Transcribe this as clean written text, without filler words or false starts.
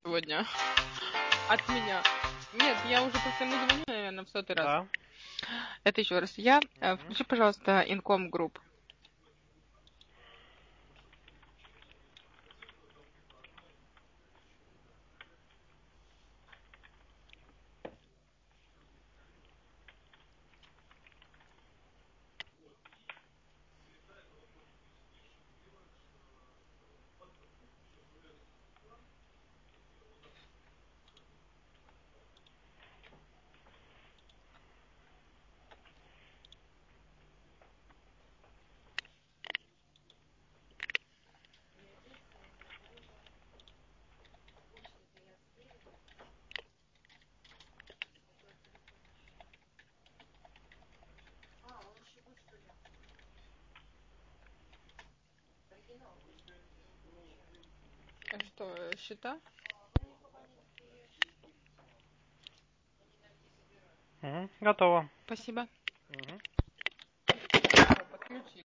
сегодня от меня. Нет, я уже просто ему звоню, наверное, в сотый раз. Да. Это еще раз. Включи, пожалуйста, Income Group. Что, счета? Готово. Спасибо. Мгм. Подключи.